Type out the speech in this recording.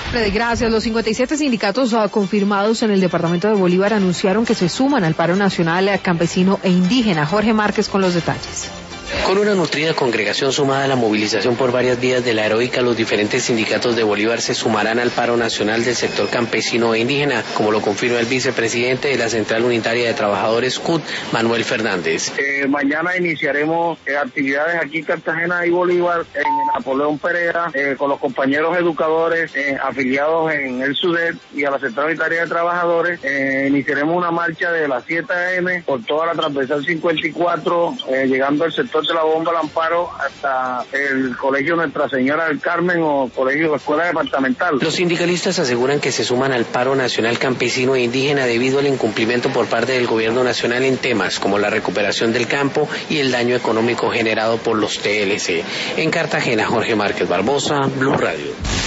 Freddy, gracias. Los 57 sindicatos confirmados en el departamento de Bolívar anunciaron que se suman al paro nacional campesino e indígena. Jorge Márquez con los detalles. Con una nutrida congregación sumada a la movilización por varias vías de la heroica, los diferentes sindicatos de Bolívar se sumarán al paro nacional del sector campesino e indígena, como lo confirma el vicepresidente de la Central Unitaria de Trabajadores CUT, Manuel Fernández. Mañana iniciaremos actividades aquí en Cartagena y Bolívar, en Napoleón Pereira, con los compañeros educadores afiliados en el SUDET y a la Central Unitaria de Trabajadores. Iniciaremos una marcha de las 7 a.m. por toda la transversal 54, llegando al sector de la Bomba al Amparo hasta el Colegio Nuestra Señora del Carmen o Colegio Escuela Departamental. Los sindicalistas aseguran que se suman al paro nacional campesino e indígena debido al incumplimiento por parte del gobierno nacional en temas como la recuperación del campo y el daño económico generado por los TLC. En Cartagena, Jorge Márquez Barbosa, Blue Radio.